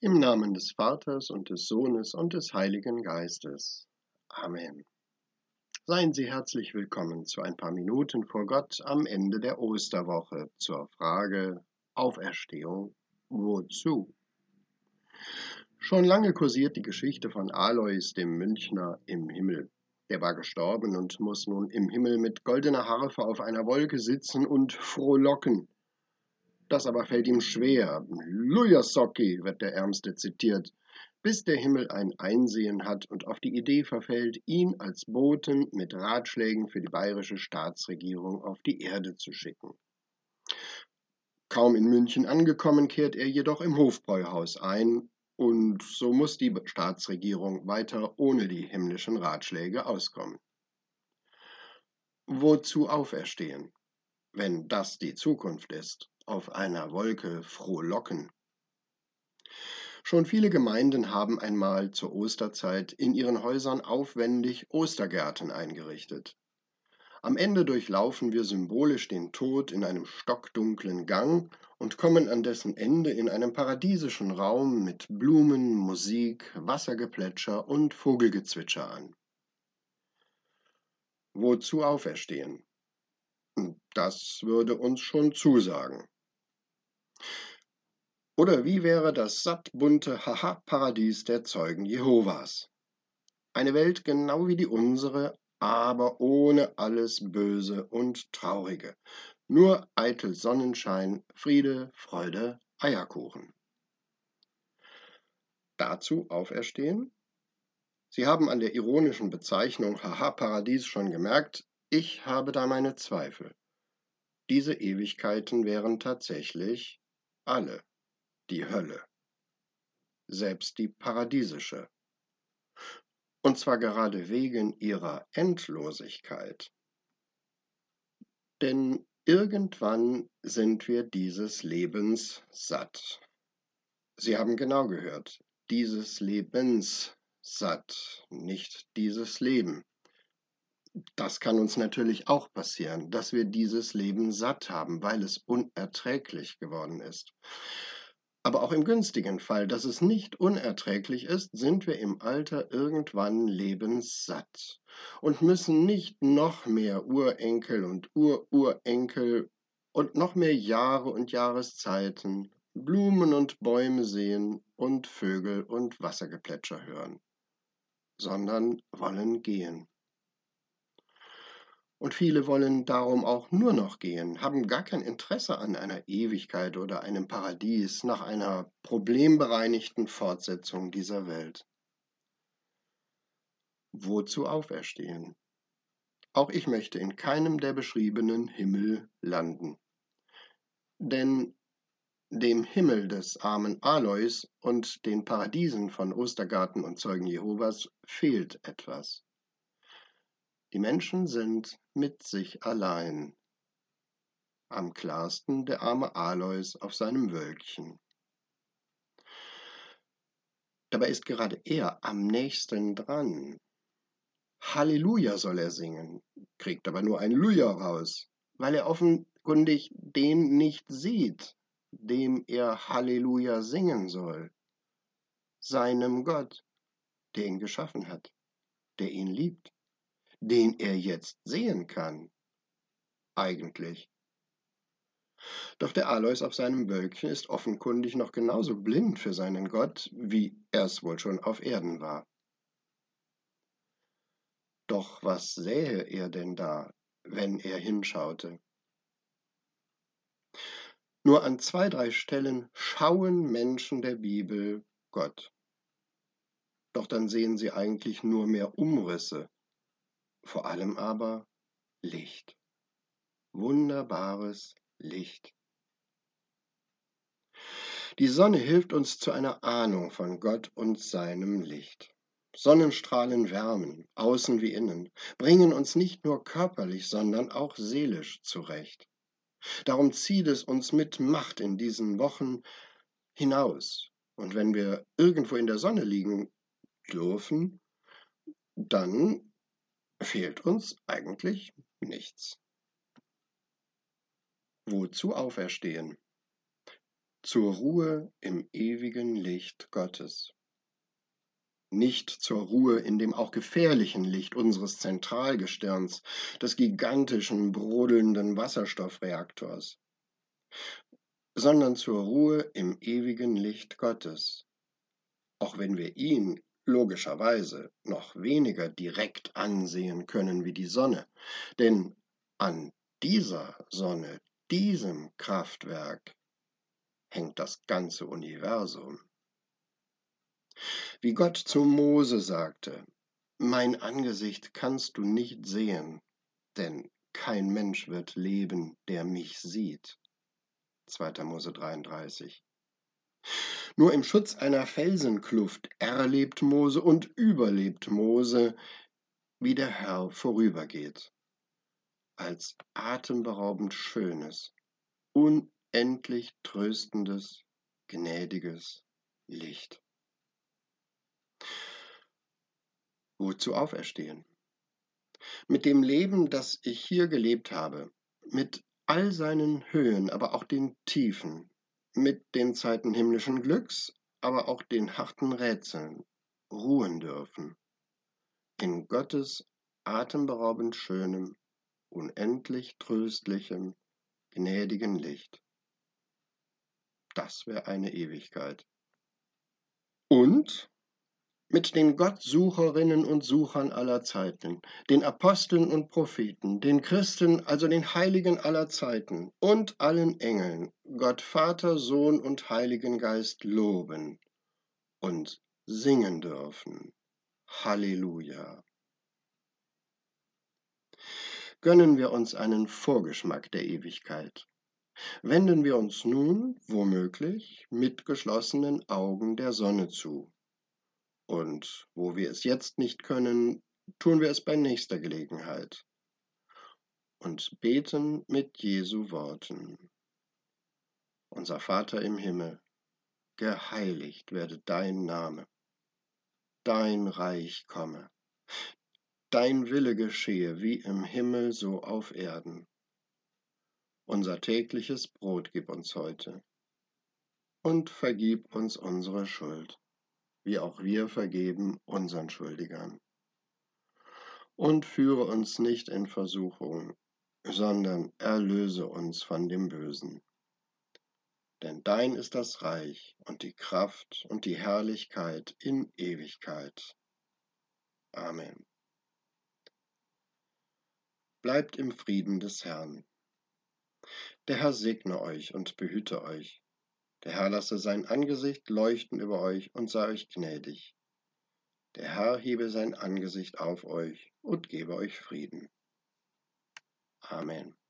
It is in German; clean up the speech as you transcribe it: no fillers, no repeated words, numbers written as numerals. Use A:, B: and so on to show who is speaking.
A: Im Namen des Vaters und des Sohnes und des Heiligen Geistes. Amen. Seien Sie herzlich willkommen zu ein paar Minuten vor Gott am Ende der Osterwoche zur Frage Auferstehung. Wozu? Schon lange kursiert die Geschichte von Alois dem Münchner im Himmel. Der war gestorben und muss nun im Himmel mit goldener Harfe auf einer Wolke sitzen und frohlocken. Das aber fällt ihm schwer. Lujasocki wird der Ärmste zitiert, bis der Himmel ein Einsehen hat und auf die Idee verfällt, ihn als Boten mit Ratschlägen für die bayerische Staatsregierung auf die Erde zu schicken. Kaum in München angekommen, kehrt er jedoch im Hofbräuhaus ein, und so muss die Staatsregierung weiter ohne die himmlischen Ratschläge auskommen. Wozu auferstehen, wenn das die Zukunft ist? Auf einer Wolke frohlocken. Schon viele Gemeinden haben einmal zur Osterzeit in ihren Häusern aufwendig Ostergärten eingerichtet. Am Ende durchlaufen wir symbolisch den Tod in einem stockdunklen Gang und kommen an dessen Ende in einem paradiesischen Raum mit Blumen, Musik, Wassergeplätscher und Vogelgezwitscher an. Wozu auferstehen? Das würde uns schon zusagen. Oder wie wäre das sattbunte Haha-Paradies der Zeugen Jehovas? Eine Welt genau wie die unsere, aber ohne alles Böse und Traurige. Nur eitel Sonnenschein, Friede, Freude, Eierkuchen. Dazu auferstehen? Sie haben an der ironischen Bezeichnung Haha-Paradies schon gemerkt, ich habe da meine Zweifel. Diese Ewigkeiten wären tatsächlich alle die Hölle. Selbst die paradiesische. Und zwar gerade wegen ihrer Endlosigkeit. Denn irgendwann sind wir dieses Lebens satt. Sie haben genau gehört, dieses Lebens satt, nicht dieses Leben. Das kann uns natürlich auch passieren, dass wir dieses Leben satt haben, weil es unerträglich geworden ist. Aber auch im günstigen Fall, dass es nicht unerträglich ist, sind wir im Alter irgendwann lebenssatt und müssen nicht noch mehr Urenkel und Ururenkel und noch mehr Jahre und Jahreszeiten, Blumen und Bäume sehen und Vögel und Wassergeplätscher hören, sondern wollen gehen. Und viele wollen darum auch nur noch gehen, haben gar kein Interesse an einer Ewigkeit oder einem Paradies, nach einer problembereinigten Fortsetzung dieser Welt. Wozu auferstehen? Auch ich möchte in keinem der beschriebenen Himmel landen. Denn dem Himmel des armen Alois und den Paradiesen von Ostergarten und Zeugen Jehovas fehlt etwas. Die Menschen sind mit sich allein. Am klarsten der arme Alois auf seinem Wölkchen. Dabei ist gerade er am nächsten dran. Halleluja soll er singen, kriegt aber nur ein Luja raus, weil er offenkundig den nicht sieht, dem er Halleluja singen soll. Seinem Gott, der ihn geschaffen hat, der ihn liebt, den er jetzt sehen kann. Eigentlich. Doch der Alois auf seinem Wölkchen ist offenkundig noch genauso blind für seinen Gott, wie er es wohl schon auf Erden war. Doch was sähe er denn da, wenn er hinschaute? Nur an 2, 3 Stellen schauen Menschen der Bibel Gott. Doch dann sehen sie eigentlich nur mehr Umrisse, vor allem aber Licht. Wunderbares Licht. Die Sonne hilft uns zu einer Ahnung von Gott und seinem Licht. Sonnenstrahlen wärmen, außen wie innen, bringen uns nicht nur körperlich, sondern auch seelisch zurecht. Darum zieht es uns mit Macht in diesen Wochen hinaus. Und wenn wir irgendwo in der Sonne liegen dürfen, dann fehlt uns eigentlich nichts. Wozu auferstehen? zur Ruhe im ewigen Licht Gottes. Nicht zur Ruhe in dem auch gefährlichen Licht unseres Zentralgestirns, des gigantischen, brodelnden Wasserstoffreaktors, sondern zur Ruhe im ewigen Licht Gottes, auch wenn wir ihn logischerweise noch weniger direkt ansehen können wie die Sonne, denn an dieser Sonne, diesem Kraftwerk, hängt das ganze Universum. Wie Gott zu Mose sagte: Mein Angesicht kannst du nicht sehen, denn kein Mensch wird leben, der mich sieht. 2. Mose 33. Nur im Schutz einer Felsenkluft erlebt Mose und überlebt Mose, wie der Herr vorübergeht, als atemberaubend schönes, unendlich tröstendes, gnädiges Licht. Wozu auferstehen? Mit dem Leben, das ich hier gelebt habe, mit all seinen Höhen, aber auch den Tiefen, mit den Zeiten himmlischen Glücks, aber auch den harten Rätseln, ruhen dürfen, in Gottes atemberaubend schönem, unendlich tröstlichem, gnädigen Licht. Das wäre eine Ewigkeit. Und mit den Gottsucherinnen und Suchern aller Zeiten, den Aposteln und Propheten, den Christen, also den Heiligen aller Zeiten und allen Engeln, Gott Vater, Sohn und Heiligen Geist loben und singen dürfen. Halleluja. Gönnen wir uns einen Vorgeschmack der Ewigkeit. Wenden wir uns nun, womöglich, mit geschlossenen Augen der Sonne zu. Und wo wir es jetzt nicht können, tun wir es bei nächster Gelegenheit und beten mit Jesu Worten. Unser Vater im Himmel, geheiligt werde dein Name, dein Reich komme, dein Wille geschehe wie im Himmel so auf Erden. Unser tägliches Brot gib uns heute und vergib uns unsere Schuld, wie auch wir vergeben unseren Schuldigern. Und führe uns nicht in Versuchung, sondern erlöse uns von dem Bösen. Denn dein ist das Reich und die Kraft und die Herrlichkeit in Ewigkeit. Amen. Bleibt im Frieden des Herrn. Der Herr segne euch und behüte euch. Der Herr lasse sein Angesicht leuchten über euch und sei euch gnädig. Der Herr hebe sein Angesicht auf euch und gebe euch Frieden. Amen.